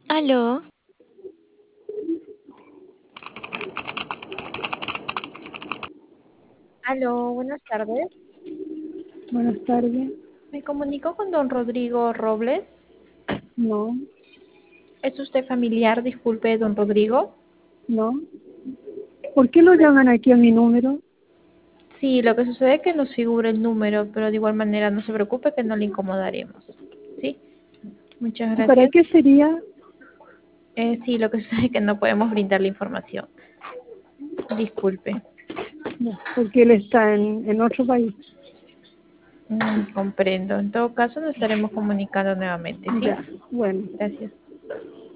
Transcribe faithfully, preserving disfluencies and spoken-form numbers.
Aló, Aló, buenas tardes. Buenas tardes. Me comunico con don Rodrigo Robles. No, ¿Es usted familiar, disculpe, de don Rodrigo? no. ¿Por qué lo llaman aquí a mi número? Sí, lo que sucede es que nos figura el número, pero de igual manera no se preocupe que no le incomodaremos. ¿Sí? Muchas ¿Y para gracias. qué sería? Eh, sí, lo que sucede es que no podemos brindar la información. Disculpe. No, porque él está en, en otro país. Mm, comprendo. En todo caso, nos estaremos comunicando nuevamente, ¿sí? Ya, bueno. Gracias.